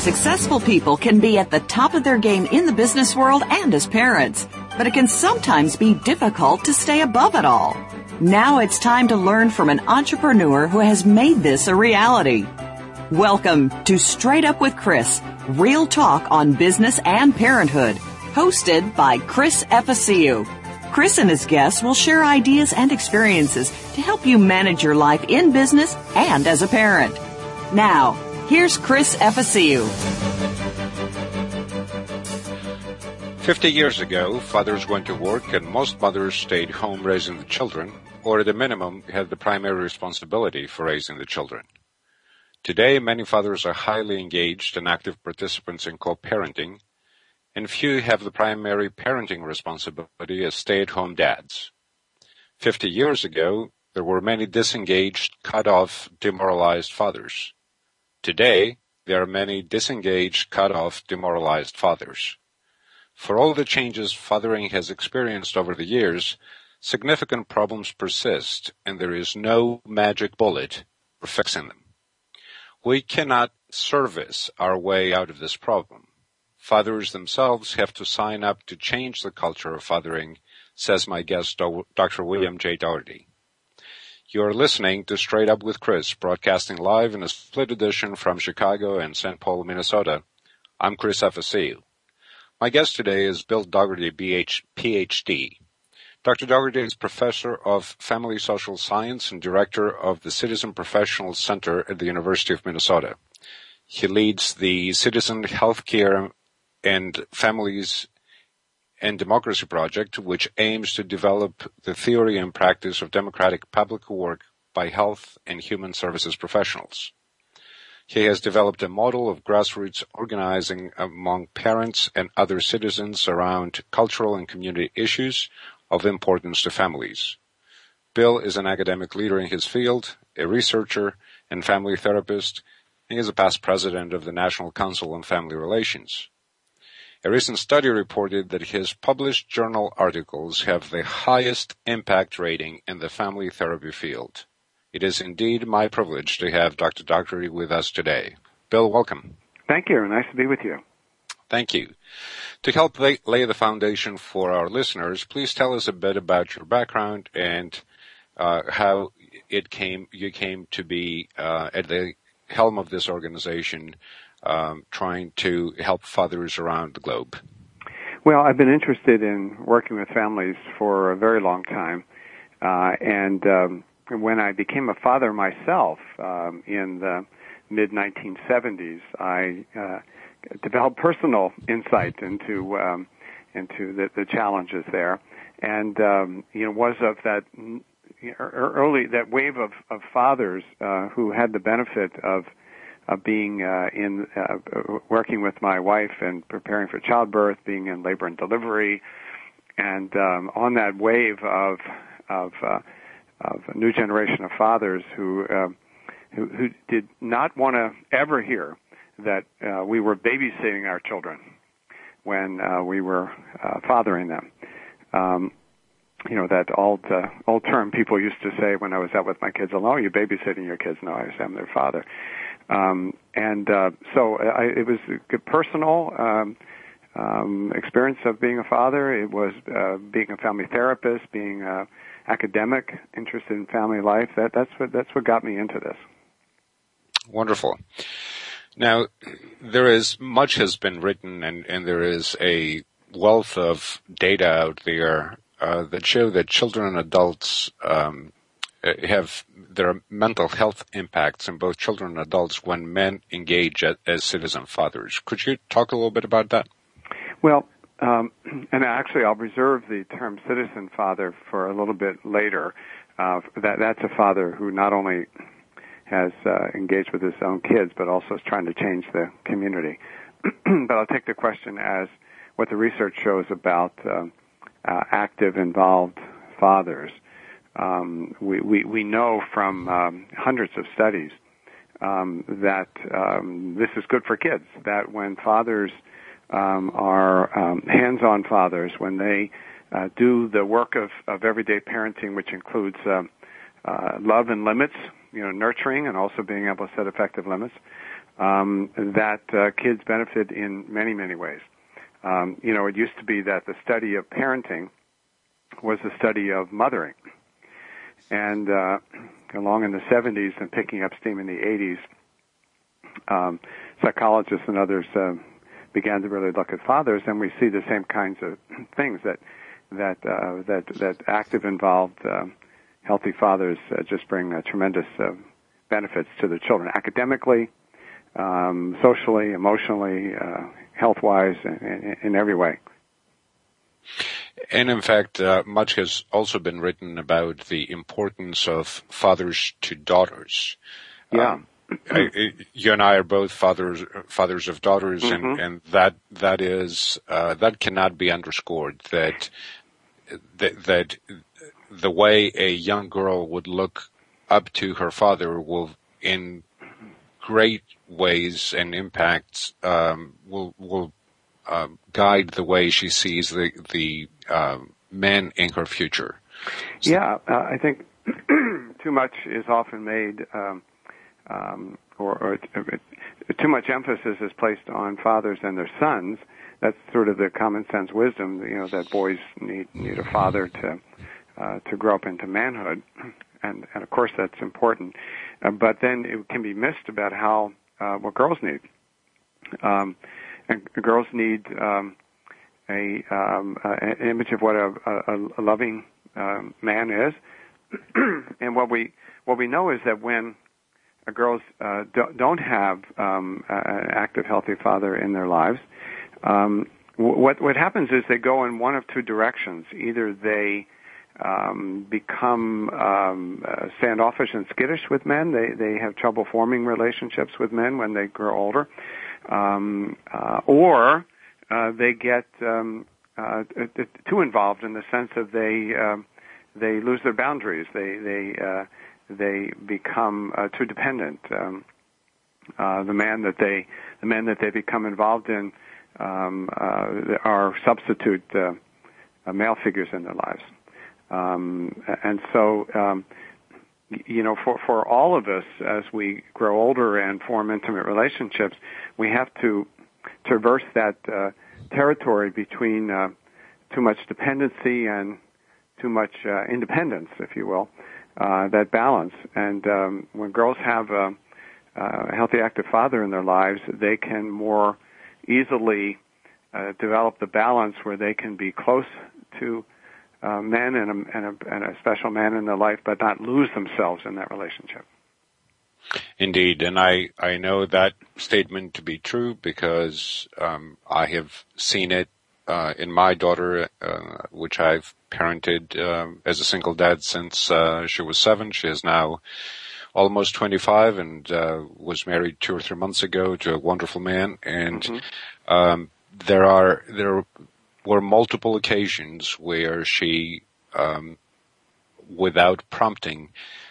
Successful people can be at the top of their game in the business world and as parents, but it can sometimes be difficult to stay above it all. Now it's time to learn from an entrepreneur who has made this a reality. Welcome to Straight Up with Chris, real talk on business and parenthood, hosted by Chris Efficiu. Chris and his guests will share ideas and experiences to help you manage your life in business and as a parent. Now, here's Chris Efficiu. 50 years ago, fathers went to work and most mothers stayed home raising the children, or at a minimum had the primary responsibility for raising the children. Today, many fathers are highly engaged and active participants in co-parenting, and few have the primary parenting responsibility as stay-at-home dads. 50 years ago, there were many disengaged, cut-off, demoralized fathers. Today, there are many disengaged, cut-off, demoralized fathers. For all the changes fathering has experienced over the years, significant problems persist, and there is no magic bullet for fixing them. We cannot service our way out of this problem. Fathers themselves have to sign up to change the culture of fathering, says my guest, Dr. William J. Dougherty. You are listening to Straight Up with Chris, broadcasting live in a split edition from Chicago and St. Paul, Minnesota. I'm Chris Efficiu. My guest today is Bill Dougherty, Ph.D. Dr. Dougherty is professor of family social science and director of the Citizen Professional Center at the University of Minnesota. He leads the Citizen Healthcare and Families and Democracy Project, which aims to develop the theory and practice of democratic public work by health and human services professionals. He has developed a model of grassroots organizing among parents and other citizens around cultural and community issues of importance to families. Bill is an academic leader in his field, a researcher and family therapist, and he is a past president of the National Council on Family Relations. A recent study reported that his published journal articles have the highest impact rating in the family therapy field. It is indeed my privilege to have Dr. Dougherty with us today. Bill, welcome. Thank you. Nice to be with you. Thank you. To help lay the foundation for our listeners, please tell us a bit about your background and how you came to be at the helm of this organization, trying to help fathers around the globe. Well, I've been interested in working with families for a very long time, and when I became a father myself in the mid-1970s, I developed personal insight into the challenges there, and was of that early that wave of fathers who had the benefit of being working with my wife and preparing for childbirth, being in labor and delivery, and on that wave of a new generation of fathers who did not want to ever hear that we were babysitting our children when we were fathering them. That old term people used to say when I was out with my kids, "Oh, you're babysitting your kids." No, I am their father. It was a personal experience of being a father. It was being a family therapist, being academic, interested in family life. That's what got me into this. Wonderful. Now, much has been written, and there is a wealth of data out there that show that children and adults have their mental health impacts in both children and adults when men engage as citizen fathers. Could you talk a little bit about that? Well, and actually I'll reserve the term citizen father for a little bit later. That's a father who not only has engaged with his own kids, but also is trying to change the community. But I'll take the question as what the research shows about active, involved fathers. We know from hundreds of studies that this is good for kids, that when fathers are hands-on fathers, when they do the work of everyday parenting, which includes love and limits, nurturing and also being able to set effective limits, that kids benefit in many, many ways. It used to be that the study of parenting was the study of mothering. And along in the 70s and picking up steam in the 80s, psychologists and others began to really look at fathers, and we see the same kinds of things that active, involved, healthy fathers just bring tremendous benefits to the children, academically, socially, emotionally, health-wise, in every way. And in fact, much has also been written about the importance of fathers to daughters. Yeah. You and I are both fathers of daughters, mm-hmm. and that is that cannot be underscored. That the way a young girl would look up to her father will, in great ways and impacts, will guide the way she sees the men in her future. So, yeah, I think too much is often made, or too much emphasis is placed on fathers and their sons. That's sort of the common sense wisdom, that boys need a father to grow up into manhood, and of course that's important. But then it can be missed about what girls need. And girls need an image of what a loving man is. And what we know is that when girls don't have an active, healthy father in their lives, what happens is they go in one of two directions. Either they become standoffish and skittish with men. They have trouble forming relationships with men when they grow older, or they get too involved in the sense of they lose their boundaries. They become too dependent. The men that they become involved in are substitute male figures in their lives. And so, for all of us, as we grow older and form intimate relationships, we have to traverse that territory between too much dependency and too much independence, if you will, that balance. And when girls have a healthy, active father in their lives, they can more easily develop the balance where they can be close to men and a special man in their life, but not lose themselves in that relationship. Indeed, and I know that statement to be true because I have seen it in my daughter, which I've parented as a single dad since she was 7. She is now almost 25 and was married 2 or 3 months ago to a wonderful man. And mm-hmm. There were multiple occasions where she, without prompting,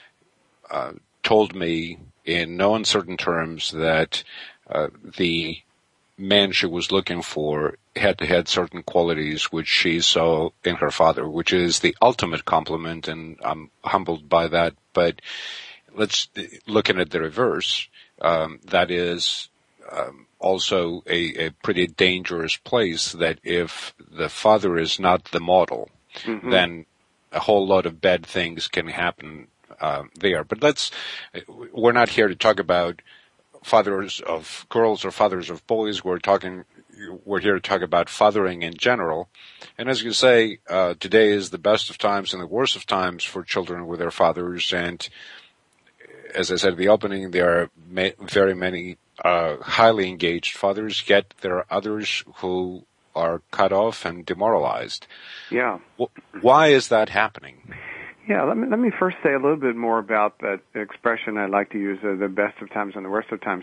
told me in no uncertain terms that the man she was looking for had certain qualities which she saw in her father, which is the ultimate compliment, and I'm humbled by that. But let's looking at the reverse. That is also a pretty dangerous place, that if the father is not the model, mm-hmm. then a whole lot of bad things can happen there. But we're not here to talk about fathers of girls or fathers of boys. We're here to talk about fathering in general. And as you say, today is the best of times and the worst of times for children with their fathers. And as I said at the opening, there are very many highly engaged fathers, yet there are others who are cut off and demoralized. Yeah. Why is that happening? Yeah, let me first say a little bit more about that expression I like to use, the best of times and the worst of times.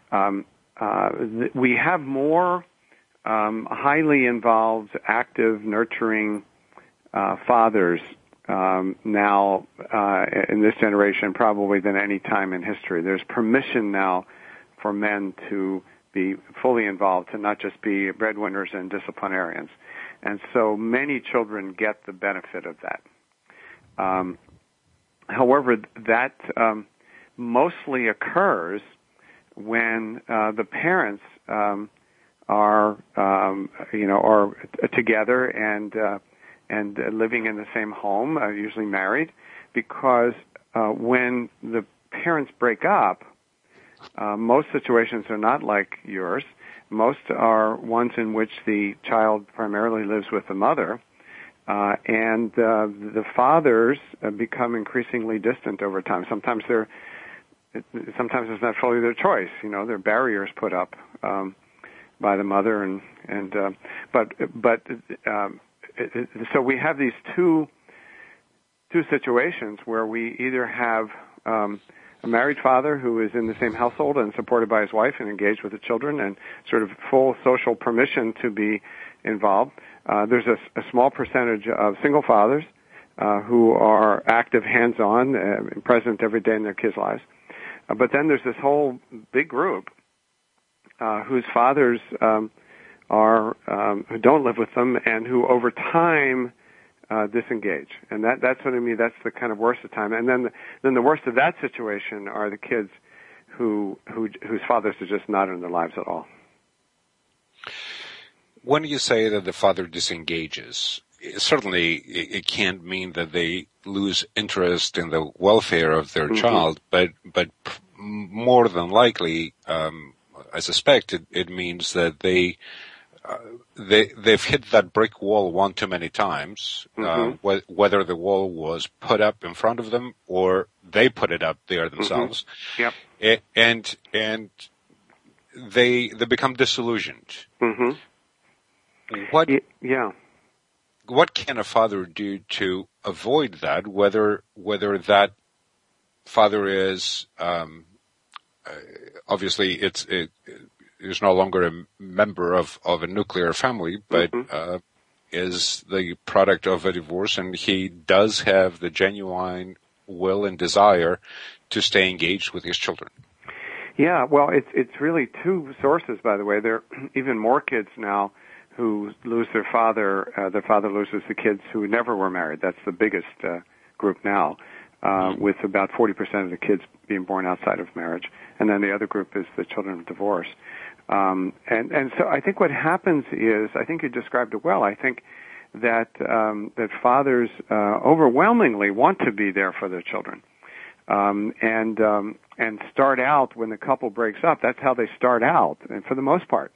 We have more highly involved, active, nurturing fathers now in this generation probably than any time in history. There's permission now for men to be fully involved, to not just be breadwinners and disciplinarians. And so many children get the benefit of that. However, that mostly occurs when the parents are together and living in the same home, usually married, because when the parents break up, most situations are not like yours. Most are ones in which the child primarily lives with the mother, and the fathers become increasingly distant over time. Sometimes it's not fully their choice. There are barriers put up by the mother, so we have these two situations where we either have a married father who is in the same household and supported by his wife and engaged with the children and sort of full social permission to be involved. There's a small percentage of single fathers who are active, hands-on, present every day in their kids' lives. But then there's this whole big group whose fathers who don't live with them and who over time disengage. And that's what I mean. That's the kind of worst of time. And then the worst of that situation are the kids whose fathers are just not in their lives at all. When you say that the father disengages, certainly it can't mean that they lose interest in the welfare of their child, but more than likely, I suspect it means that they've hit that brick wall one too many times, whether the wall was put up in front of them or they put it up there themselves. Yep. And they become disillusioned. What can a father do to avoid that? Whether that father is obviously is no longer a member of a nuclear family, but is the product of a divorce, and he does have the genuine will and desire to stay engaged with his children. Yeah, well, it's really two sources, by the way. There are even more kids now who lose their father loses the kids who never were married. That's the biggest group now, with about 40% of the kids being born outside of marriage. And then the other group is the children of divorce. And so I think what happens is, I think you described it well, I think that fathers overwhelmingly want to be there for their children. And start out when the couple breaks up. That's how they start out, and for the most part.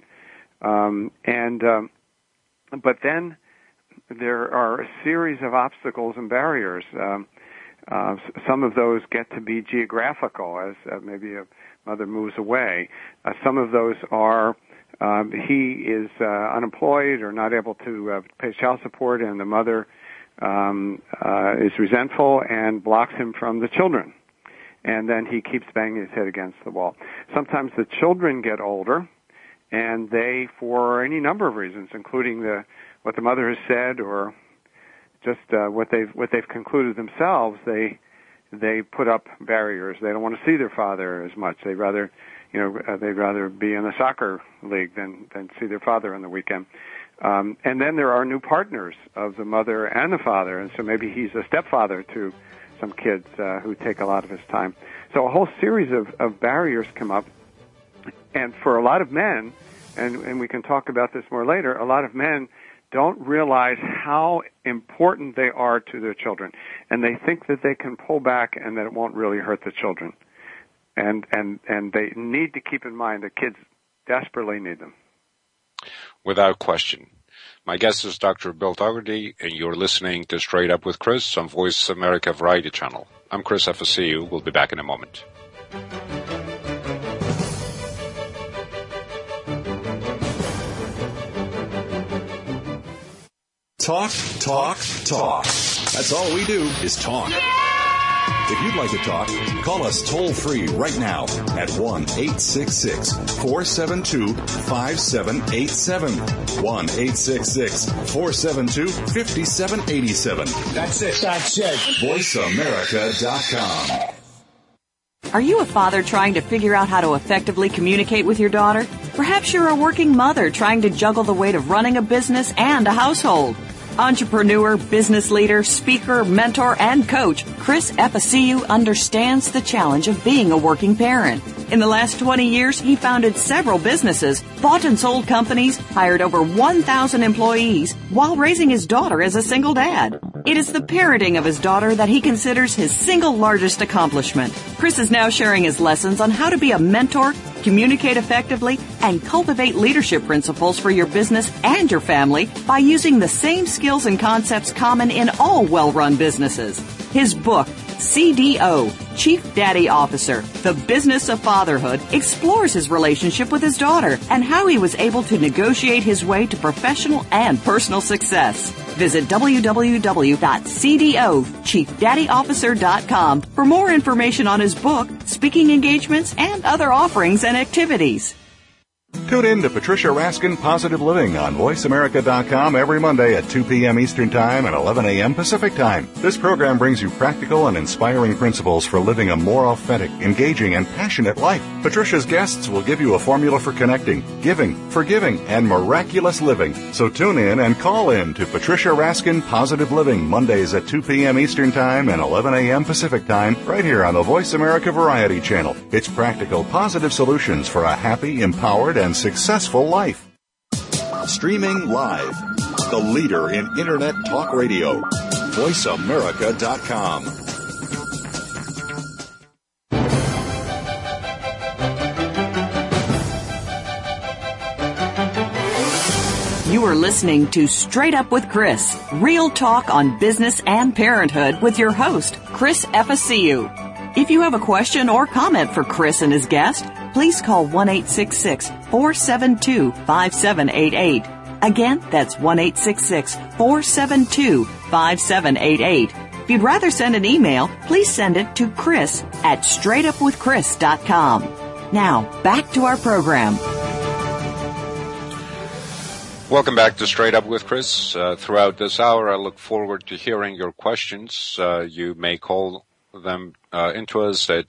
But then there are a series of obstacles and barriers. Some of those get to be geographical, as maybe a mother moves away. Some of those are he is unemployed or not able to pay child support, and the mother is resentful and blocks him from the children. And then he keeps banging his head against the wall. Sometimes the children get older, and they, for any number of reasons, including what the mother has said or just what they've concluded themselves, they put up barriers. They don't want to see their father as much. They'd rather be in the soccer league than see their father on the weekend. And then there are new partners of the mother and the father, and so maybe he's a stepfather to some kids who take a lot of his time. So a whole series of barriers come up. And for a lot of men, and we can talk about this more later, a lot of men don't realize how important they are to their children. And they think that they can pull back and that it won't really hurt the children. And they need to keep in mind that kids desperately need them. Without question. My guest is Dr. Bill Dougherty, and you're listening to Straight Up with Chris on Voice America Variety Channel. I'm Chris FSCU. We'll be back in a moment. Talk. That's all we do is talk. If you'd like to talk, call us toll-free right now at 1-866-472-5787. 1-866-472-5787. That's it. VoiceAmerica.com. Are you a father trying to figure out how to effectively communicate with your daughter? Perhaps you're a working mother trying to juggle the weight of running a business and a household. Entrepreneur, business leader, speaker, mentor, and coach, Chris Efesiu understands the challenge of being a working parent. In the last 20 years, he founded several businesses, bought and sold companies, hired over 1,000 employees, while raising his daughter as a single dad. It is the parenting of his daughter that he considers his single largest accomplishment. Chris is now sharing his lessons on how to be a mentor, communicate effectively, and cultivate leadership principles for your business and your family by using the same skills and concepts common in all well-run businesses. His book, CDO, Chief Daddy Officer, The Business of Fatherhood, explores his relationship with his daughter and how he was able to negotiate his way to professional and personal success. Visit www.cdochiefdaddyofficer.com for more information on his book, speaking engagements, and other offerings and activities. Tune in to Patricia Raskin Positive Living on VoiceAmerica.com every Monday at 2 p.m. Eastern Time and 11 a.m. Pacific Time. This program brings you practical and inspiring principles for living a more authentic, engaging, and passionate life. Patricia's guests will give you a formula for connecting, giving, forgiving, and miraculous living. So tune in and call in to Patricia Raskin Positive Living Mondays at 2 p.m. Eastern Time and 11 a.m. Pacific Time right here on the Voice America Variety Channel. It's practical, positive solutions for a happy, empowered, and successful life. Streaming live, the leader in Internet talk radio, VoiceAmerica.com. You are listening to Straight Up with Chris, real talk on business and parenthood with your host, Chris Efesiu. If you have a question or comment for Chris and his guest, please call 1-866-472-5788. Again, that's 1-866-472-5788. If you'd rather send an email, please send it to chris@straightupwithchris.com. Now, back to our program. Welcome back to Straight Up with Chris. Throughout this hour, I look forward to hearing your questions. You may call them into us at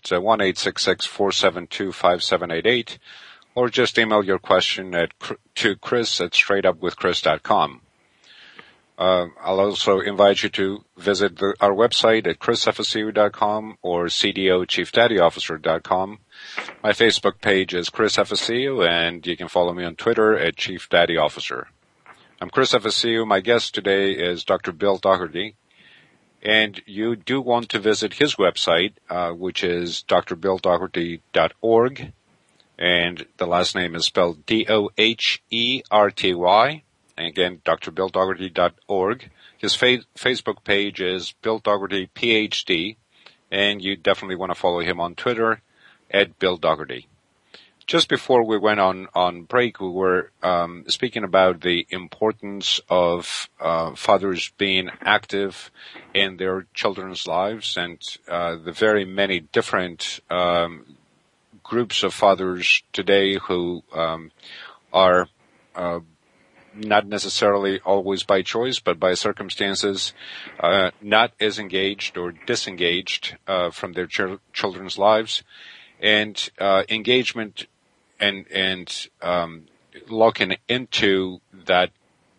1-866-472-5788, or just email your question to chris@straightupwithchris.com. I'll also invite you to visit our website at chrisefesiu.com or cdochiefdaddyofficer.com. My Facebook page is Chris Efesiu, and you can follow me on Twitter at Chief Daddy Officer. I'm Chris Efesiu. My guest today is Dr. Bill Doherty. And you do want to visit his website, which is drbilldoherty.org. And the last name is spelled Doherty. And again, drbilldoherty.org. His Facebook page is Bill Doherty, PhD. And you definitely want to follow him on Twitter at Bill Doherty. Just before we went on break, we were speaking about the importance of fathers being active in their children's lives and the very many different groups of fathers today who are not necessarily always by choice, but by circumstances, not as engaged or disengaged from their children's lives. And engagement and looking into that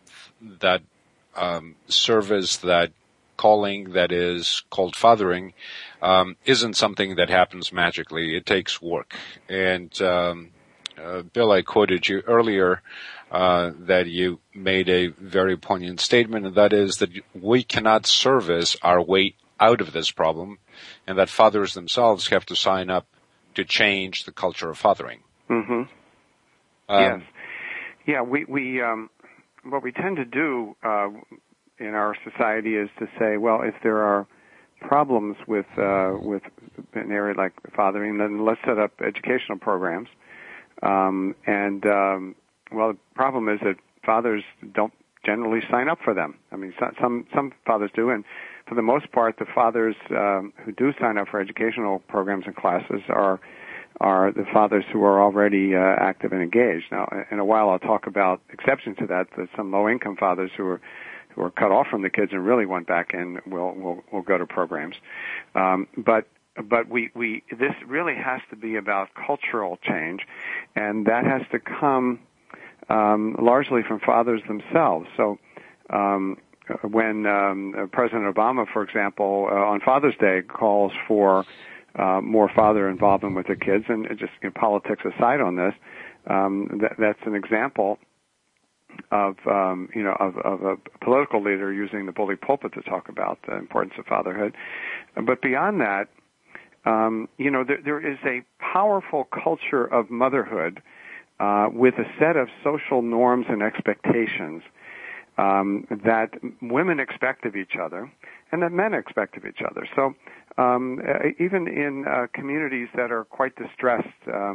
service, that calling that is called fathering, isn't something that happens magically. It takes work. And Bill, I quoted you earlier that you made a very poignant statement, and that is that we cannot service our way out of this problem, and that fathers themselves have to sign up to change the culture of fathering. Mm-hmm. Yes. Yeah, we what we tend to do in our society is to say, well, if there are problems with an area like fathering, then let's set up educational programs. Well, the problem is that fathers don't generally sign up for them. I mean, some fathers do, and for the most part, the fathers who do sign up for educational programs and classes are the fathers who are already active and engaged. Now, in a while, I'll talk about exceptions to that. There's some low-income fathers who are cut off from the kids and really went back and will go to programs. But this really has to be about cultural change, and that has to come largely from fathers themselves. So when President Obama, for example, on Father's Day calls for more father involvement with the kids, and just politics aside on this, that's an example of a political leader using the bully pulpit to talk about the importance of fatherhood. But beyond that, there is a powerful culture of motherhood with a set of social norms and expectations that women expect of each other and that men expect of each other. So even in communities that are quite distressed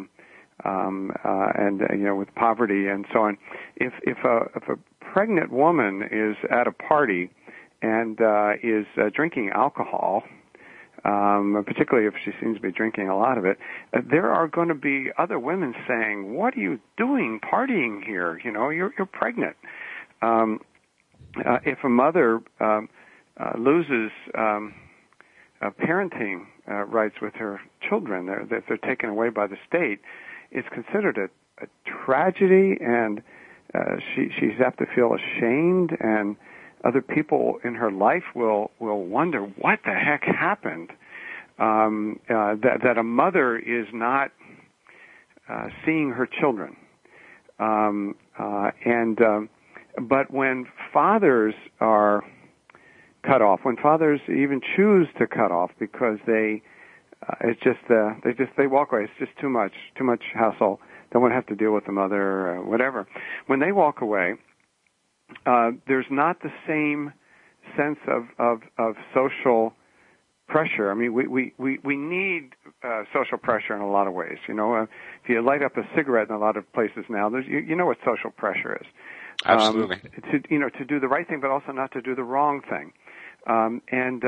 and with poverty and so on, if a pregnant woman is at a party and is drinking alcohol, particularly if she seems to be drinking a lot of it, there are going to be other women saying, "What are you doing partying here? You're pregnant." If a mother loses parenting rights with her children, if they're taken away by the state, it's considered a tragedy, and she's have to feel ashamed, and other people in her life will wonder what the heck happened. That a mother is not seeing her children, but when fathers are cut off, when fathers even choose to cut off because they walk away. It's just too much hassle. Don't want to have to deal with the mother, whatever. When they walk away, there's not the same sense of social pressure. I mean, we need social pressure in a lot of ways. If you light up a cigarette in a lot of places now, you know what social pressure is. Absolutely. To do the right thing, but also not to do the wrong thing. And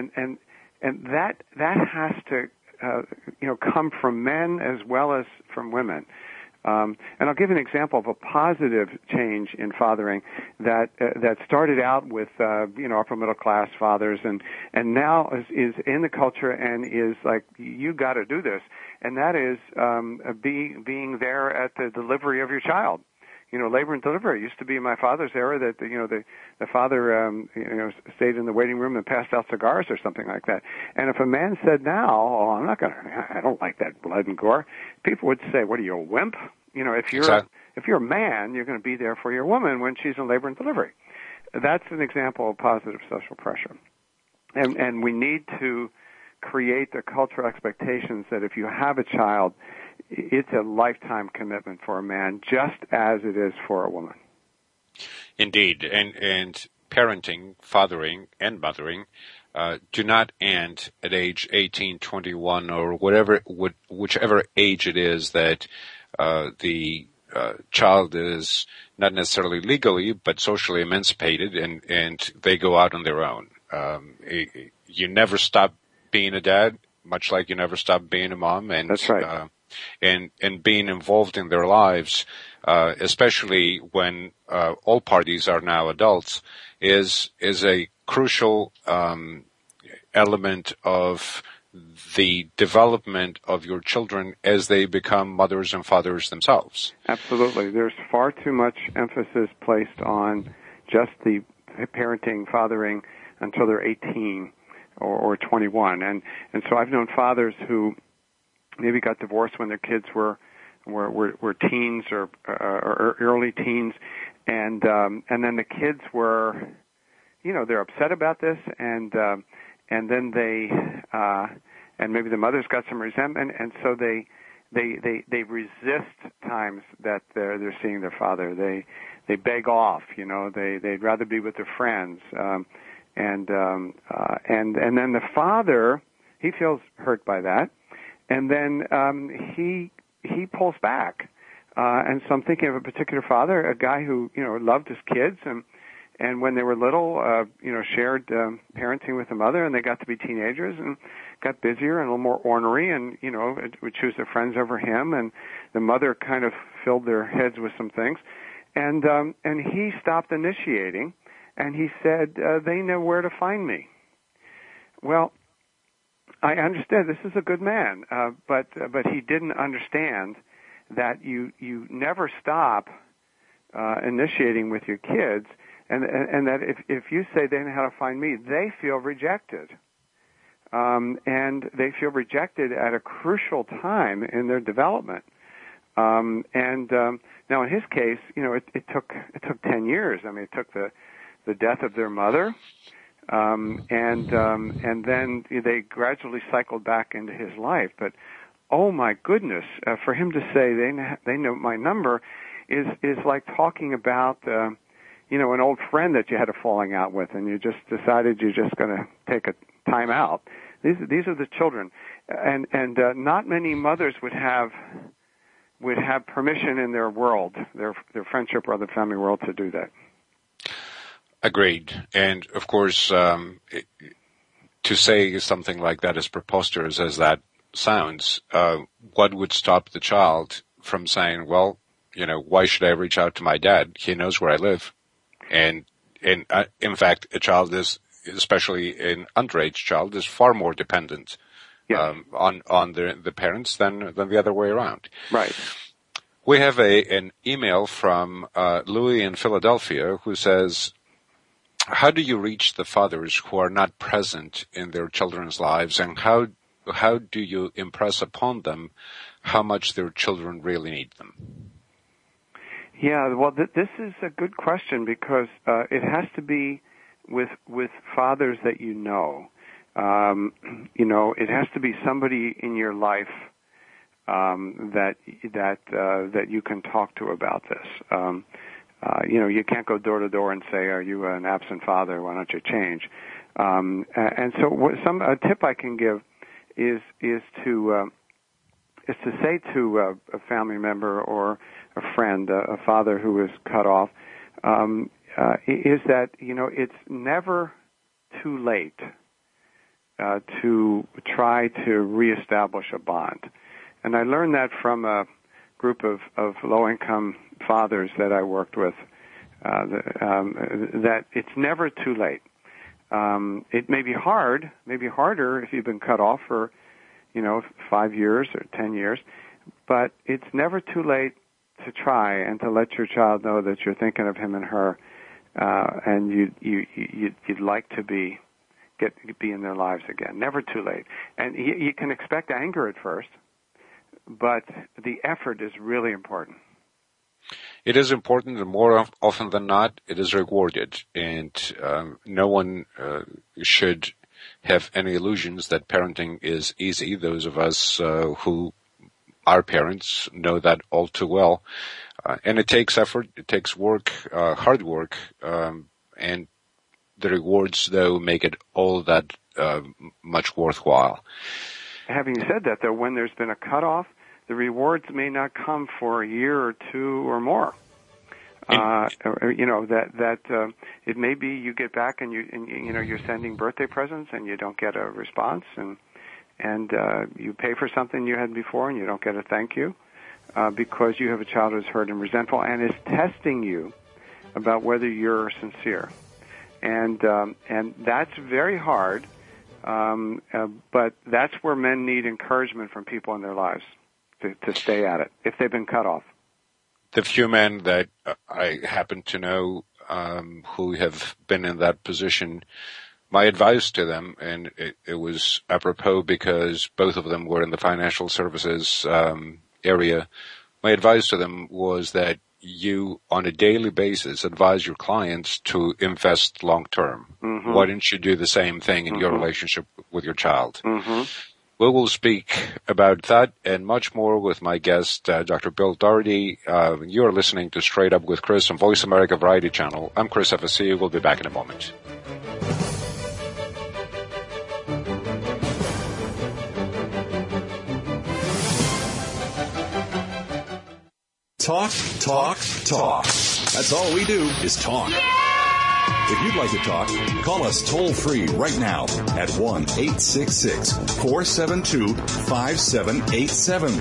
that has to come from men as well as from women. And I'll give an example of a positive change in fathering that started out with upper middle class fathers and now is in the culture and is like, you got to do this, and that is being there at the delivery of your child. Labor and delivery used to be in my father's era that the father stayed in the waiting room and passed out cigars or something like that. And if a man said now, I don't like that blood and gore, people would say, what are you, a wimp? If you're a man, you're going to be there for your woman when she's in labor and delivery. That's an example of positive social pressure. And we need to create the cultural expectations that if you have a child, it's a lifetime commitment for a man, just as it is for a woman. Indeed, and parenting, fathering, and mothering do not end at age 18, 21, or whichever age it is that the child is not necessarily legally, but socially emancipated, and they go out on their own. You never stop being a dad, much like you never stop being a mom, and that's right. And being involved in their lives, especially when all parties are now adults, is a crucial element of the development of your children as they become mothers and fathers themselves. Absolutely. There's far too much emphasis placed on just the parenting, fathering until they're 18 or 21. And so I've known fathers who maybe got divorced when their kids were teens or early teens, and then the kids were, they're upset about this, and then they and maybe the mother's got some resentment, and so they resist times that they're seeing their father. They beg off, they'd rather be with their friends, and then the father, he feels hurt by that. And then he pulls back. And so I'm thinking of a particular father, a guy who, loved his kids and when they were little, shared parenting with the mother, and they got to be teenagers and got busier and a little more ornery and, would choose their friends over him, and the mother kind of filled their heads with some things. And he stopped initiating, and he said, they know where to find me. Well, I understand this is a good man, but he didn't understand that you never stop initiating with your kids and that if you say they know how to find me, they feel rejected. And they feel rejected at a crucial time in their development. Now in his case, it took 10 years. I mean, it took the death of their mother, and then they gradually cycled back into his life. But oh my goodness, for him to say they know my number is like talking about an old friend that you had a falling out with, and you just decided you're just going to take a time out. These are the children, and not many mothers would have permission in their world, their friendship or other family world, to do that. Agreed. And of course, to say something like that, as preposterous as that sounds, what would stop the child from saying, well, why should I reach out to my dad? He knows where I live. And in fact, a child is, especially an underage child, is far more dependent on the parents than the other way around. Right. We have an email from Louis in Philadelphia who says, how do you reach the fathers who are not present in their children's lives, and how do you impress upon them how much their children really need them? Yeah, well, this is a good question, because it has to be with fathers that you know. It has to be somebody in your life that you can talk to about this. You can't go door to door and say, "Are you an absent father? Why don't you change?" And so, a tip I can give is to say to a family member or a friend, a father who is cut off, is that it's never too late to try to reestablish a bond. And I learned that from a group of low-income fathers that I worked with, that it's never too late. It may be harder if you've been cut off for 5 years or 10 years, but it's never too late to try and to let your child know that you're thinking of him and her, and you'd like to be in their lives again. Never too late. And you can expect anger at first, but the effort is really important. It is important, and more often than not, it is rewarded. And no one should have any illusions that parenting is easy. Those of us who are parents know that all too well. And it takes effort, it takes work, hard work, and the rewards, though, make it all that much worthwhile. Having said that, though, when there's been a cutoff, the rewards may not come for a year or two or more. It may be you get back and you're sending birthday presents and you don't get a response, and you pay for something you had before and you don't get a thank you, because you have a child who's hurt and resentful and is testing you about whether you're sincere, and that's very hard, but that's where men need encouragement from people in their lives to stay at it if they've been cut off. The few men that I happen to know who have been in that position, my advice to them, and it was apropos because both of them were in the financial services area, my advice to them was that you, on a daily basis, advise your clients to invest long term. Mm-hmm. Why don't you do the same thing in your relationship with your child? Mm-hmm. We will speak about that and much more with my guest, Dr. Bill Doherty. You're listening to Straight Up with Chris on Voice America Variety Channel. I'm Chris FSC. We'll be back in a moment. Talk, talk, talk. That's all we do is talk. If you'd like to talk, call us toll-free right now at 1-866-472-5787.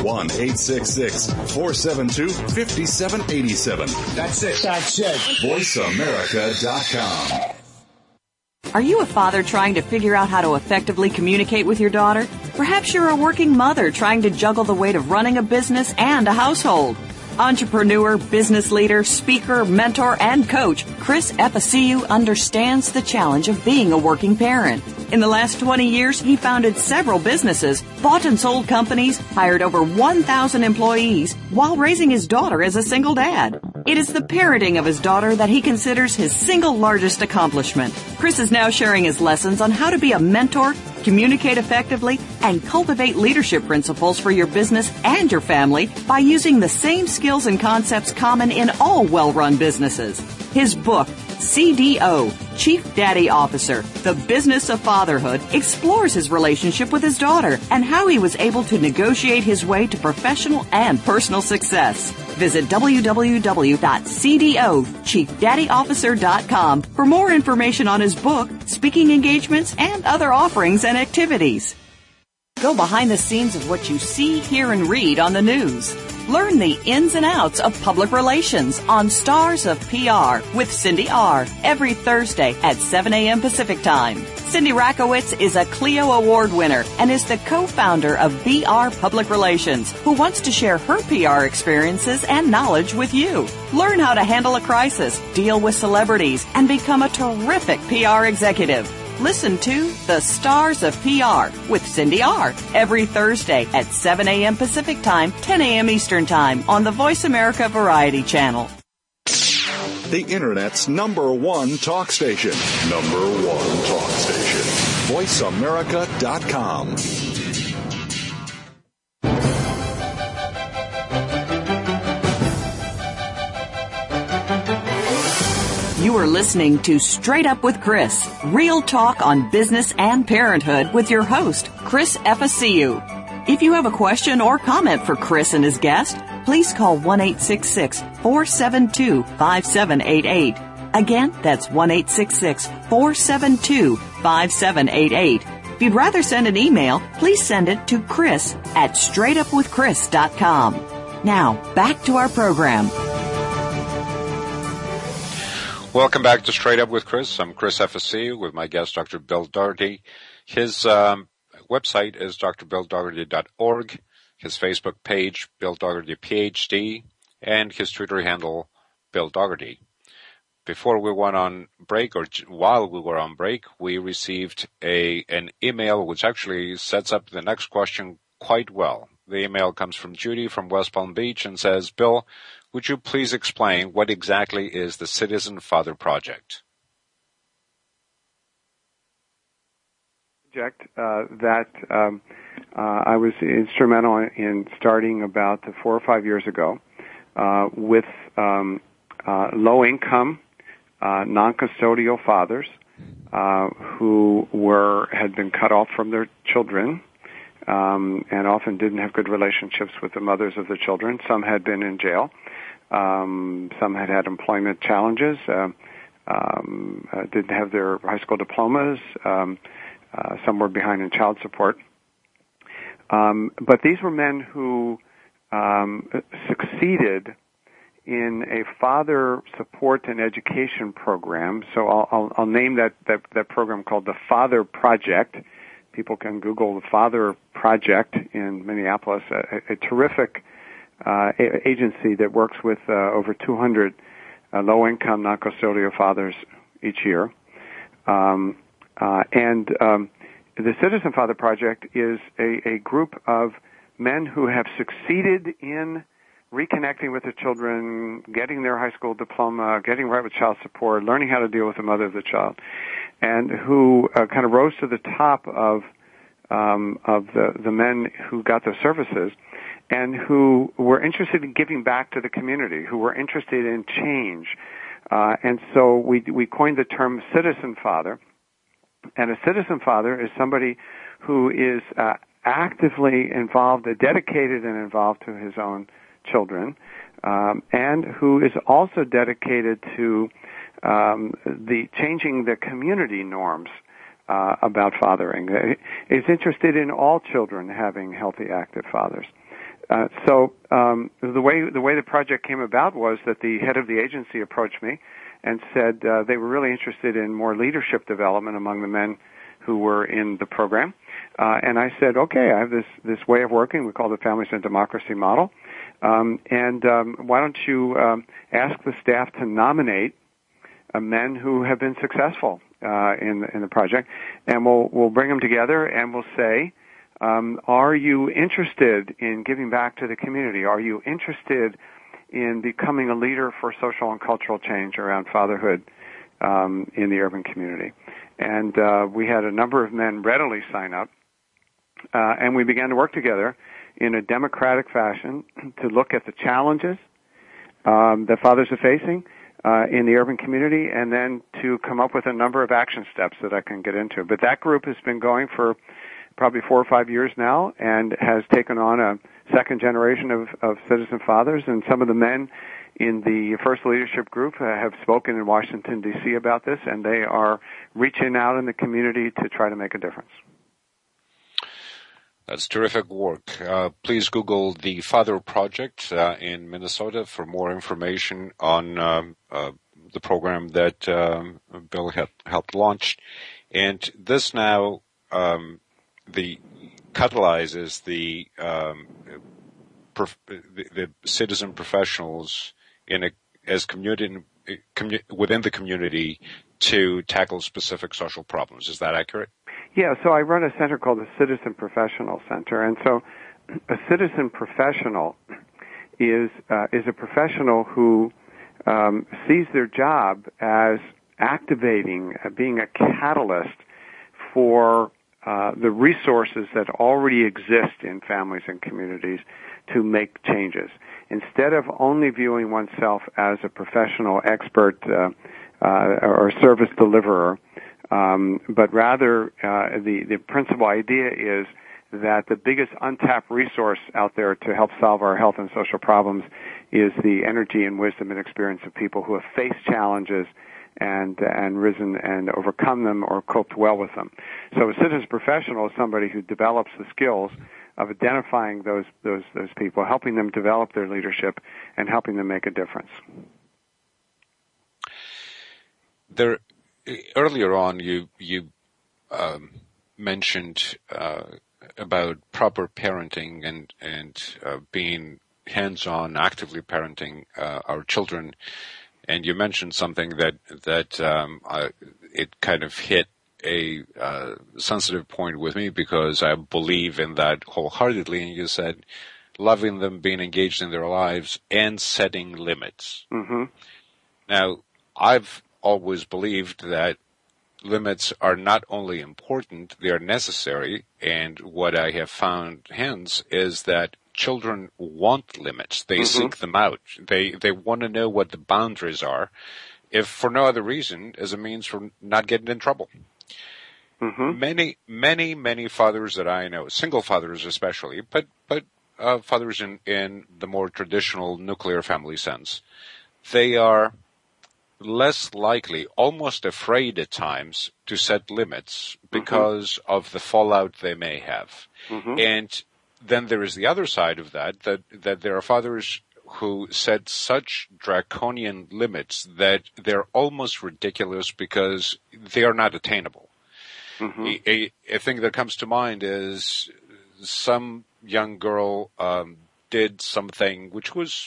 1-866-472-5787. That's it. VoiceAmerica.com. Are you a father trying to figure out how to effectively communicate with your daughter? Perhaps you're a working mother trying to juggle the weight of running a business and a household. Entrepreneur, business leader, speaker, mentor, and coach, Chris Efesiu understands the challenge of being a working parent. In the last 20 years, he founded several businesses, bought and sold companies, hired over 1,000 employees, while raising his daughter as a single dad. It is the parenting of his daughter that he considers his single largest accomplishment. Chris is now sharing his lessons on how to be a mentor, communicate effectively, and cultivate leadership principles for your business and your family by using the same skills and concepts common in all well-run businesses. His book, CDO, Chief Daddy Officer, The Business of Fatherhood, explores his relationship with his daughter and how he was able to negotiate his way to professional and personal success. Visit www.cdochiefdaddyofficer.com for more information on his book, speaking engagements, and other offerings and activities. Go behind the scenes of what you see, hear, and read on the news. Learn the ins and outs of public relations on Stars of PR with Cindy R. every Thursday at 7 a.m. Pacific Time. Cindy Rakowitz is a Clio Award winner and is the co-founder of BR Public Relations, who wants to share her PR experiences and knowledge with you. Learn how to handle a crisis, deal with celebrities, and become a terrific PR executive. Listen to The Stars of PR with Cindy R. every Thursday at 7 a.m. Pacific Time, 10 a.m. Eastern Time on the Voice America Variety Channel. The Internet's #1 talk station. #1 talk station. VoiceAmerica.com. You are listening to Straight Up with Chris, real talk on business and parenthood with your host, Chris Efesiu. If you have a question or comment for Chris and his guest, please call 1-866-472-5788. Again, that's 1-866-472-5788. If you'd rather send an email, please send it to chris@straightupwithchris.com. Now, back to our program. Welcome back to Straight Up with Chris. I'm Chris Efesiu with my guest, Dr. Bill Doherty. His website is drbilldoherty.org. His Facebook page, Bill Doherty PhD, and his Twitter handle, Bill Doherty. Before we went on break, or while we were on break, we received an email which actually sets up the next question quite well. The email comes from Judy from West Palm Beach and says, Bill, would you please explain what exactly is the Citizen Father Project? I was instrumental in starting about 4 or 5 years ago with low-income, non-custodial fathers who had been cut off from their children and often didn't have good relationships with the mothers of the children. Some had been in jail. Some had employment challenges, didn't have their high school diplomas. Some were behind in child support. But these were men who succeeded in a father support and education program. So I'll name that program called the Father Project. People can Google the Father Project in Minneapolis, a terrific agency that works with over 200 low-income, non-custodial fathers each year. The Citizen Father Project is a group of men who have succeeded in reconnecting with their children, getting their high school diploma, getting right with child support, learning how to deal with the mother of the child, and who kind of rose to the top of the men who got their services, and who were interested in giving back to the community, who were interested in change. And so we coined the term Citizen Father. And a citizen father is somebody who is actively involved, dedicated and involved to his own children, and who is also dedicated to changing the community norms about fathering. Is interested in all children having healthy, active fathers. So the way the project came about was that the head of the agency approached me and said they were really interested in more leadership development among the men who were in the program. And I said, okay, I have this way of working. We call it the Families and Democracy Model. Why don't you ask the staff to nominate men who have been successful in the project, and we'll bring them together and we'll say, are you interested in giving back to the community? Are you interested in becoming a leader for social and cultural change around fatherhood in the urban community? And we had a number of men readily sign up, and we began to work together in a democratic fashion to look at the challenges that fathers are facing in the urban community, and then to come up with a number of action steps that I can get into. But that group has been going for probably 4 or 5 years now and has taken on a second generation of citizen fathers, and some of the men in the first leadership group have spoken in Washington, D.C. about this, and they are reaching out in the community to try to make a difference. That's terrific work. Please Google the Father Project in Minnesota for more information on the program that Bill helped launch. And this now catalyzes the citizen professionals within the community to tackle specific social problems. Is that accurate? Yeah, so I run a center called the Citizen Professional Center, and so a citizen professional is a professional who sees their job as activating, being a catalyst for the resources that already exist in families and communities to make changes. Instead of only viewing oneself as a professional expert or service deliverer, but rather the principal idea is that the biggest untapped resource out there to help solve our health and social problems is the energy and wisdom and experience of people who have faced challenges and risen and overcome them or coped well with them. So a citizen professional is somebody who develops the skills of identifying those people, helping them develop their leadership, and helping them make a difference. Earlier on, you mentioned about proper parenting and being hands-on, actively parenting our children, and you mentioned something that it kind of hit a sensitive point with me because I believe in that wholeheartedly. And you said loving them, being engaged in their lives, and setting limits. Mm-hmm. Now, I've always believed that limits are not only important, they are necessary. And what I have found hence is that children want limits. They seek them out. They want to know what the boundaries are, if for no other reason as a means for not getting in trouble. Mm-hmm. Many fathers that I know, single fathers especially, but fathers in the more traditional nuclear family sense, they are less likely, almost afraid at times, to set limits because of the fallout they may have. Mm-hmm. And then there is the other side of that there are fathers who set such draconian limits that they're almost ridiculous because they are not attainable. Mm-hmm. A thing that comes to mind is some young girl did something which was,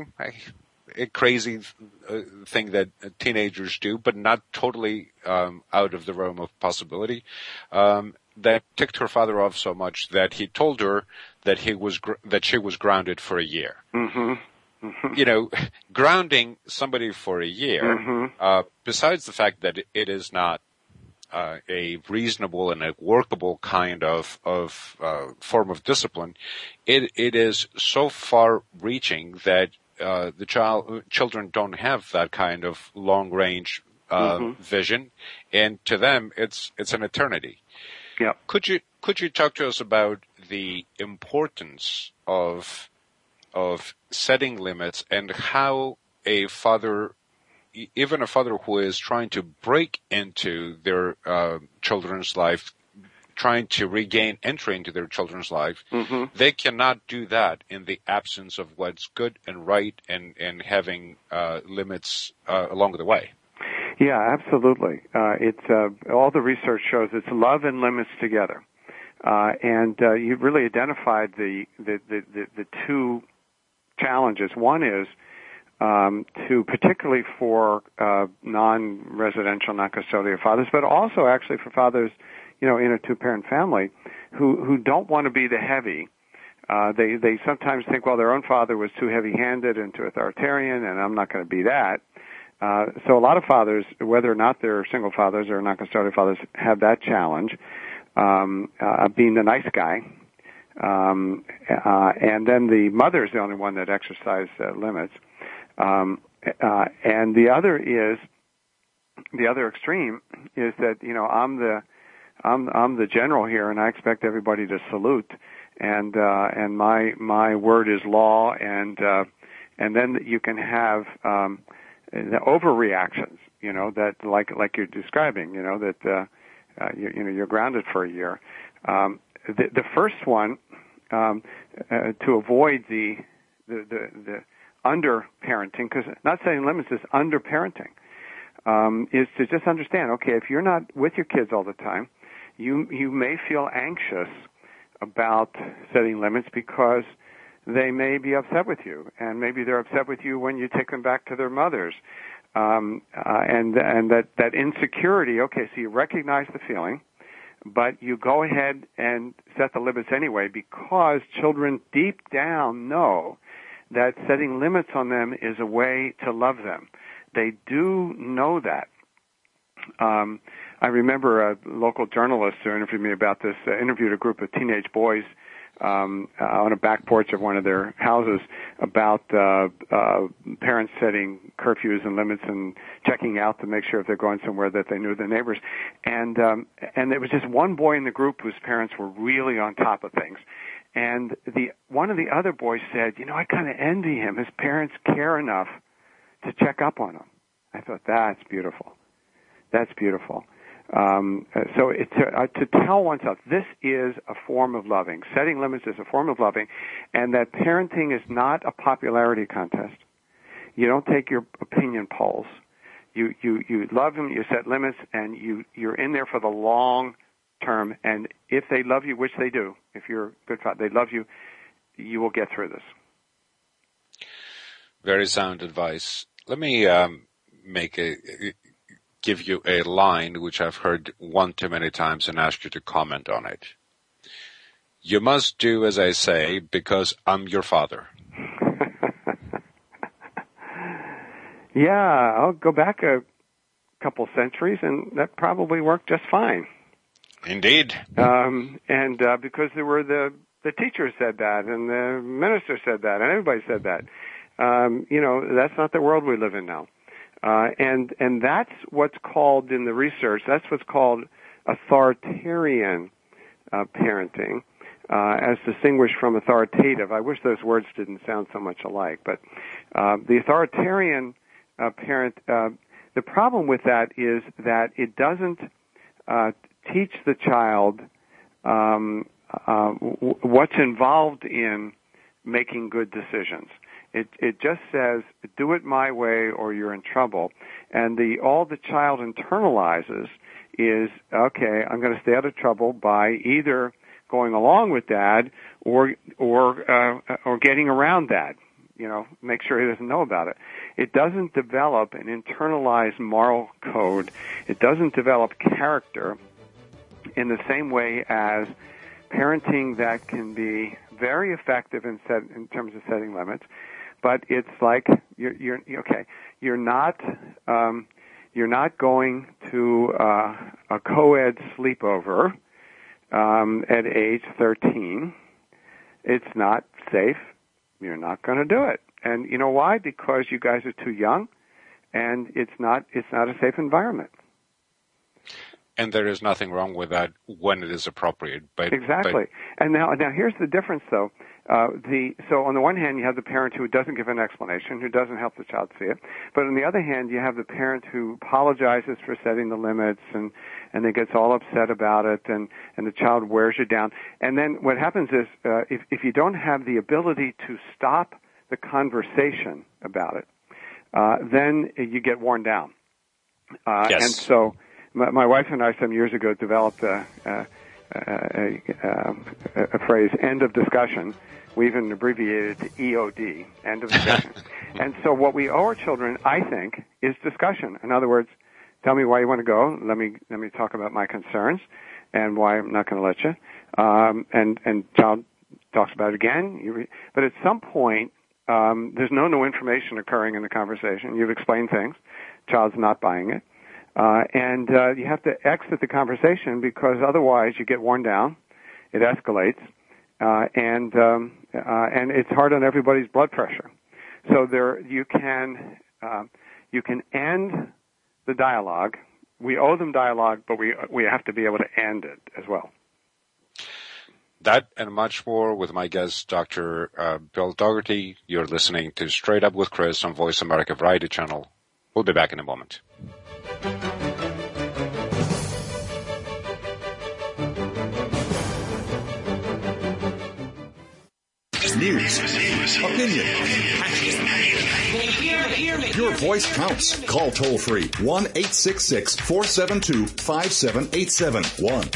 a crazy thing that teenagers do, but not totally out of the realm of possibility. That ticked her father off so much that he told her that she was grounded for a year. Mm-hmm. Mm-hmm. Grounding somebody for a year, besides the fact that it is not a reasonable and a workable kind of form of discipline, it is so far-reaching that children don't have that kind of long-range vision, and to them it's an eternity. Yeah. Could you talk to us about the importance of setting limits and how a father, even a father who is trying to break into their children's life, trying to regain entry into their children's life, they cannot do that in the absence of what's good and right and having limits along the way. Yeah, absolutely. It's all the research shows it's love and limits together, and you really identified the two challenges. One is to particularly for non-residential, non-custodial fathers, but also actually for fathers, in a two-parent family who don't want to be the heavy. They sometimes think, well, their own father was too heavy-handed and too authoritarian, and I'm not going to be that. So a lot of fathers, whether or not they're single fathers or non-custodial fathers, have that challenge of being the nice guy. And then the mother is the only one that exercises limits. And the other extreme is that, I'm the general here, and I expect everybody to salute, and my word is law, and then you can have the overreactions, that like you're describing, that you're grounded for a year. The first one, to avoid the under-parenting, because not setting limits is under-parenting, is to just understand, okay, if you're not with your kids all the time, you may feel anxious about setting limits because they may be upset with you, and maybe they're upset with you when you take them back to their mothers. And that insecurity, okay, so you recognize the feeling, but you go ahead and set the limits anyway because children deep down know that setting limits on them is a way to love them. They do know that. I remember a local journalist who interviewed me about this, interviewed a group of teenage boys on a back porch of one of their houses about parents setting curfews and limits and checking out to make sure if they're going somewhere that they knew the neighbors. And there was just one boy in the group whose parents were really on top of things. And one of the other boys said, I kind of envy him. His parents care enough to check up on him. I thought, that's beautiful. That's beautiful. So to tell oneself, this is a form of loving. Setting limits is a form of loving, and that parenting is not a popularity contest. You don't take your opinion polls. You love them, you set limits, and you're in there for the long term. And if they love you, which they do, if you're a good father, they love you, you will get through this. Very sound advice. Let me give you a line which I've heard one too many times and ask you to comment on it. You must do as I say because I'm your father. Yeah, I'll go back a couple centuries, and that probably worked just fine. Indeed. And because there were the teachers said that, and the minister said that, and everybody said that. That's not the world we live in now. And that's what's called in the research, that's what's called authoritarian parenting, as distinguished from authoritative. I wish those words didn't sound so much alike, but the authoritarian parent, the problem with that is that it doesn't teach the child what's involved in making good decisions. It just says, do it my way or you're in trouble. And all the child internalizes is, okay, I'm going to stay out of trouble by either going along with Dad or getting around Dad. Make sure he doesn't know about it. It doesn't develop an internalized moral code. It doesn't develop character in the same way as parenting that can be very effective in terms of setting limits. But it's like you're okay. You're not going to a co-ed sleepover at age 13. It's not safe. You're not going to do it. And you know why? Because you guys are too young, and it's not a safe environment. And there is nothing wrong with that when it is appropriate. Exactly. And now here's the difference, though. So on the one hand, you have the parent who doesn't give an explanation, who doesn't help the child see it. But on the other hand, you have the parent who apologizes for setting the limits and then gets all upset about it, and the child wears you down. And then what happens is, if you don't have the ability to stop the conversation about it, then you get worn down. Yes. And so my wife and I some years ago developed a phrase, end of discussion. We even abbreviated it to EOD, end of discussion. And so what we owe our children, I think, is discussion. In other words, tell me why you want to go. Let me talk about my concerns and why I'm not going to let you. And child talks about it again. But at some point, there's no new information occurring in the conversation. You've explained things. Child's not buying it. And you have to exit the conversation because otherwise you get worn down. It escalates. And it's hard on everybody's blood pressure. So you can end the dialogue. We owe them dialogue, but we have to be able to end it as well. That and much more with my guest, Dr. Bill Dougherty. You're listening to Straight Up with Chris on Voice America Variety Channel. We'll be back in a moment. News, opinion, your voice counts. Call toll free 1-866-472-5787.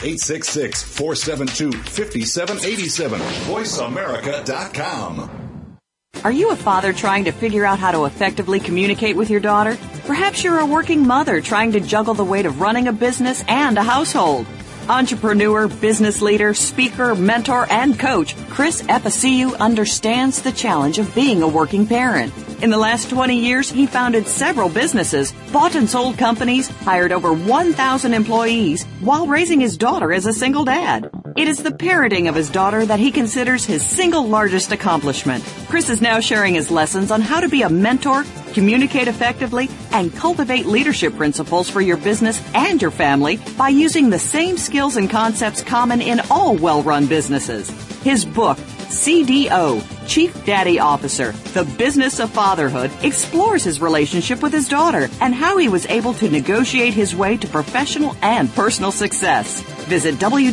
1-866-472-5787. VoiceAmerica.com. Are you a father trying to figure out how to effectively communicate with your daughter? Perhaps you're a working mother trying to juggle the weight of running a business and a household. Entrepreneur, business leader, speaker, mentor, and coach, Chris Efficiu understands the challenge of being a working parent. In the last 20 years, he founded several businesses, bought and sold companies, hired over 1,000 employees, while raising his daughter as a single dad. It is the parenting of his daughter that he considers his single largest accomplishment. Chris is now sharing his lessons on how to be a mentor, communicate effectively, and cultivate leadership principles for your business and your family by using the same skills and concepts common in all well-run businesses. His book, CDO, Chief Daddy Officer, The Business of Fatherhood, explores his relationship with his daughter and how he was able to negotiate his way to professional and personal success. Visit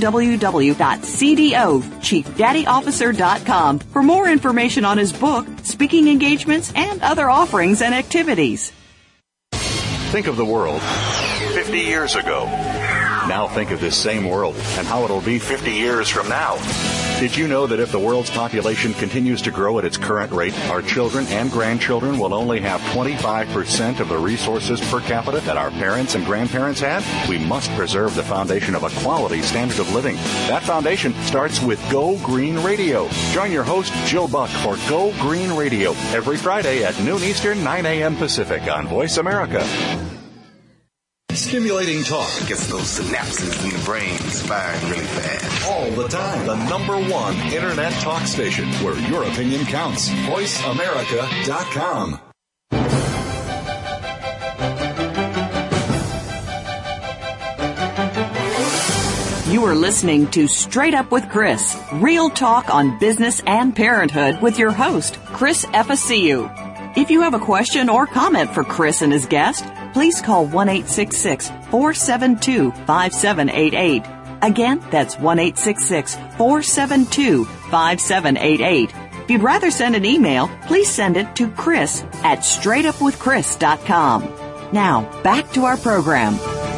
www.cdochiefdaddyofficer.com for more information on his book, speaking engagements, and other offerings and activities. Think of the world 50 years ago. Now think of this same world and how it'll be 50 years from now. Did you know that if the world's population continues to grow at its current rate, our children and grandchildren will only have 25% of the resources per capita that our parents and grandparents had? We must preserve the foundation of a quality standard of living. That foundation starts with Go Green Radio. Join your host, Jill Buck, for Go Green Radio every Friday at noon Eastern, 9 a.m. Pacific on Voice America. Stimulating talk gets those synapses in the brain firing really fast. All the time. The #1 Internet talk station where your opinion counts. VoiceAmerica.com. You are listening to Straight Up with Chris, real talk on business and parenthood with your host, Chris Efficiu. If you have a question or comment for Chris and his guest, please call 1-866-472-5788. Again, that's 1-866-472-5788. If you'd rather send an email, please send it to chris@straightupwithchris.com. Now, back to our program.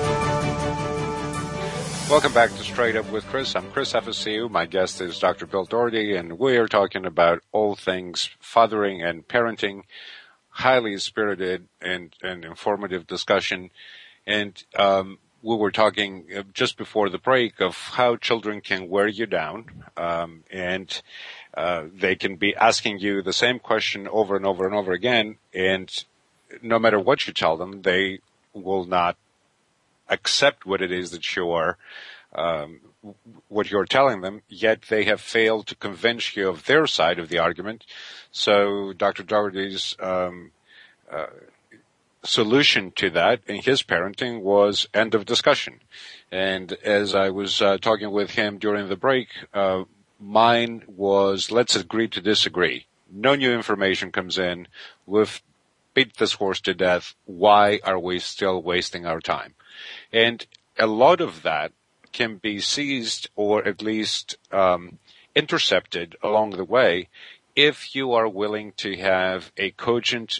Welcome back to Straight Up with Chris. I'm Chris Efficiu. My guest is Dr. Bill Dougherty, and we are talking about all things fathering and parenting. Highly spirited and informative discussion. And we were talking just before the break of how children can wear you down, and they can be asking you the same question over and over and over again, and no matter what you tell them, they will not accept what it is that you are, what you're telling them, yet they have failed to convince you of their side of the argument. So Dr. Dougherty's solution to that in his parenting was end of discussion. And as I was talking with him during the break, mine was let's agree to disagree. No new information comes in. We've beat this horse to death. Why are we still wasting our time? And a lot of that can be seized or at least intercepted along the way if you are willing to have a cogent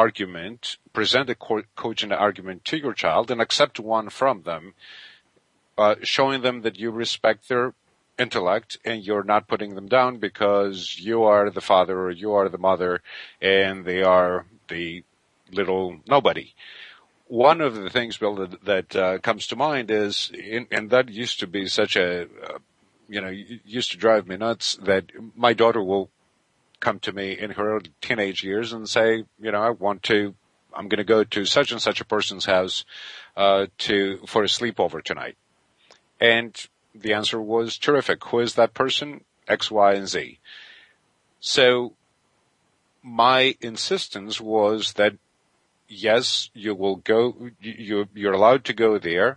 argument, present a cogent argument to your child and accept one from them showing them that you respect their intellect and you're not putting them down because you are the father or you are the mother and they are the little nobody. One of the things, Bill, that comes to mind is, and that used to be such a, used to drive me nuts, that my daughter will come to me in her teenage years and say, I'm going to go to such and such a person's house for a sleepover tonight. And the answer was terrific. Who is that person? X, Y, and Z. So my insistence was that, yes, you will go, you're allowed to go there,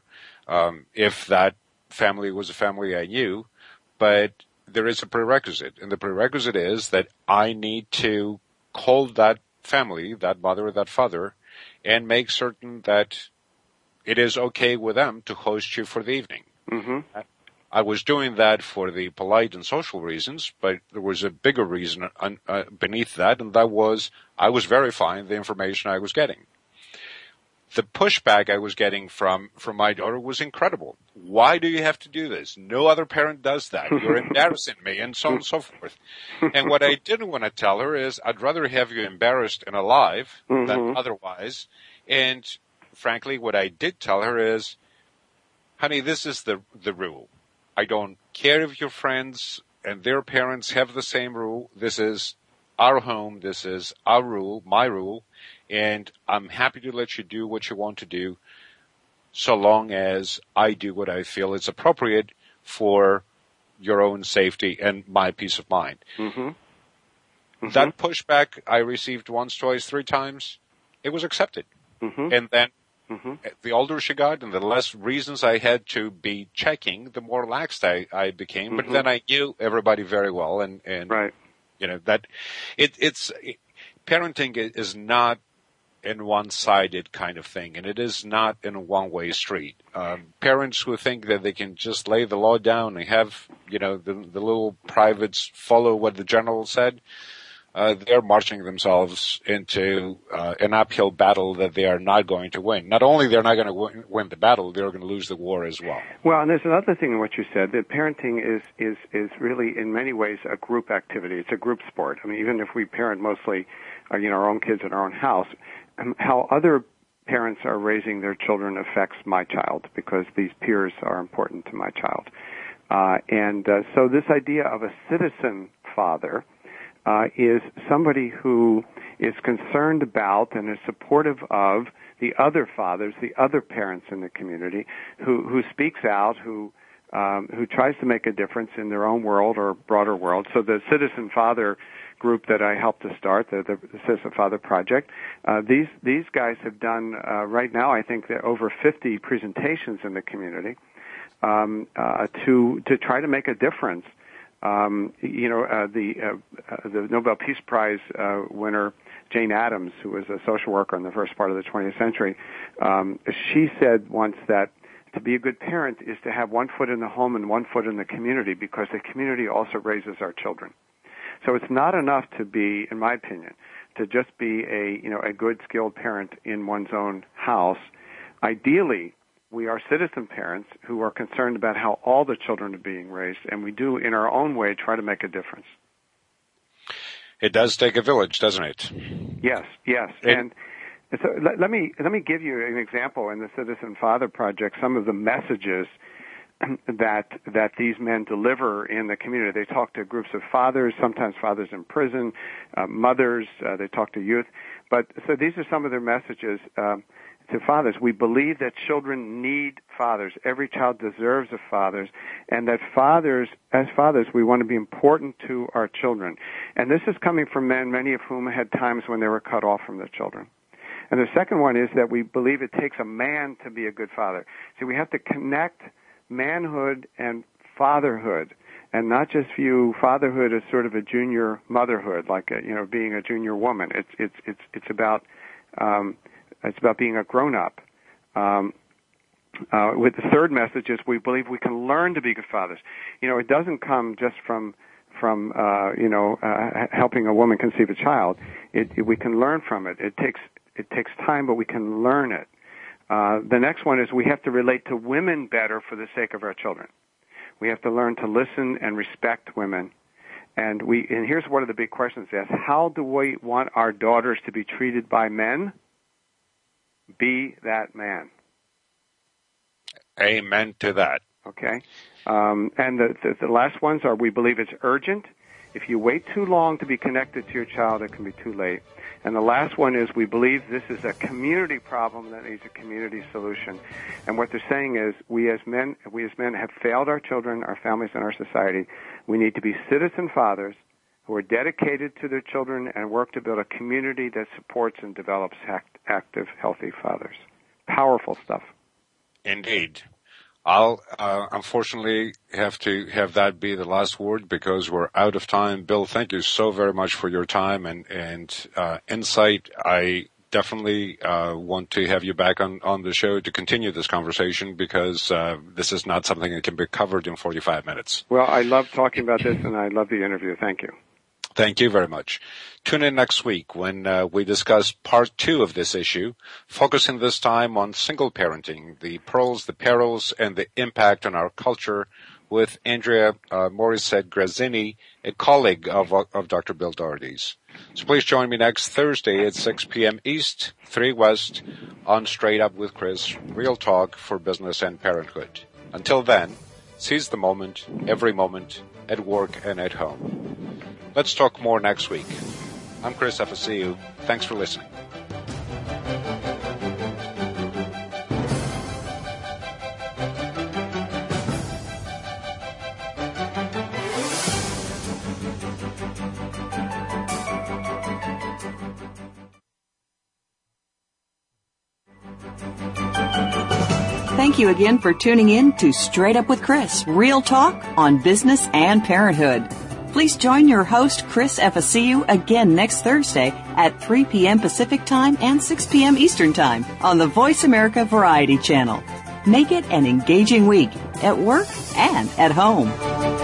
if that family was a family I knew, but there is a prerequisite, and the prerequisite is that I need to call that family, that mother or that father, and make certain that it is okay with them to host you for the evening. Mm-hmm. I was doing that for the polite and social reasons, but there was a bigger reason beneath that, and that was I was verifying the information I was getting. The pushback I was getting from my daughter was incredible. Why do you have to do this? No other parent does that. You're embarrassing me, and so on and so forth. And what I didn't want to tell her is I'd rather have you embarrassed and alive than otherwise. And frankly, what I did tell her is, honey, this is the rule. I don't care if your friends and their parents have the same rule. This is our home. This is our rule, my rule. And I'm happy to let you do what you want to do so long as I do what I feel is appropriate for your own safety and my peace of mind. Mm-hmm. Mm-hmm. That pushback I received once, twice, 3 times, it was accepted. Mm-hmm. And then the older she got and the less reasons I had to be checking, the more relaxed I became. But then I knew everybody very well. And right. That it's parenting is not in one-sided kind of thing, and it is not in a one-way street. Parents who think that they can just lay the law down and have, the little privates follow what the general said, they're marching themselves into an uphill battle that they are not going to win. Not only they're not going to win the battle, they're going to lose the war as well. Well, and there's another thing in what you said, that parenting is really in many ways a group activity. It's a group sport. I mean, even if we parent mostly, our own kids in our own house, how other parents are raising their children affects my child because these peers are important to my child. So this idea of a citizen father is somebody who is concerned about and is supportive of the other fathers, the other parents in the community, who speaks out, who tries to make a difference in their own world or broader world. So the Citizen Father group that I helped to start, the Citizen Father Project, these guys have done right now, I think, over 50 presentations in the community to try to make a difference. The Nobel Peace Prize winner, Jane Addams, who was a social worker in the first part of the 20th century, she said once that to be a good parent is to have one foot in the home and one foot in the community, because the community also raises our children. So it's not enough to be, in my opinion, to just be a good, skilled parent in one's own house. Ideally, we are citizen parents who are concerned about how all the children are being raised, and we do, in our own way, try to make a difference. It does take a village, doesn't it? Yes. And so let me give you an example in the Citizen Father Project. Some of the messages that these men deliver in the community. They talk to groups of fathers, sometimes fathers in prison, mothers. They talk to youth. But so these are some of their messages to fathers. We believe that children need fathers. Every child deserves a father, and that as fathers, we want to be important to our children. And this is coming from men, many of whom had times when they were cut off from their children. And the second one is that we believe it takes a man to be a good father. So we have to connect manhood and fatherhood, and not just view fatherhood as sort of a junior motherhood, like being a junior woman. It's about being a grown up. With the third message is we believe we can learn to be good fathers. It doesn't come just from helping a woman conceive a child. We can learn from it. It takes time, but we can learn it. The next one is we have to relate to women better for the sake of our children. We have to learn to listen and respect women. And here's one of the big questions asked. How do we want our daughters to be treated by men? Be that man. Amen to that. Okay. And the last ones are we believe it's urgent. If you wait too long to be connected to your child, it can be too late. And the last one is we believe this is a community problem that needs a community solution. And what they're saying is we as men have failed our children, our families, and our society. We need to be citizen fathers who are dedicated to their children and work to build a community that supports and develops active, healthy fathers. Powerful stuff. Indeed. I'll unfortunately have to have that be the last word because we're out of time. Bill, thank you so very much for your time and insight. I definitely want to have you back on the show to continue this conversation because this is not something that can be covered in 45 minutes. Well, I love talking about this, and I love the interview. Thank you. Thank you very much. Tune in next week when we discuss part 2 of this issue, focusing this time on single parenting, the pearls, the perils, and the impact on our culture with Andrea Morissette-Grazzini, a colleague of Dr. Bill Doherty's. So please join me next Thursday at 6 p.m. East, 3 West on Straight Up with Chris, Real Talk for Business and Parenthood. Until then, seize the moment, every moment, at work and at home. Let's talk more next week. I'm Chris Efesiu. Thanks for listening. Thank you again for tuning in to Straight Up with Chris, Real Talk on Business and Parenthood. Please join your host, Chris Efesiu, again next Thursday at 3 p.m. Pacific Time and 6 p.m. Eastern Time on the Voice America Variety Channel. Make it an engaging week at work and at home.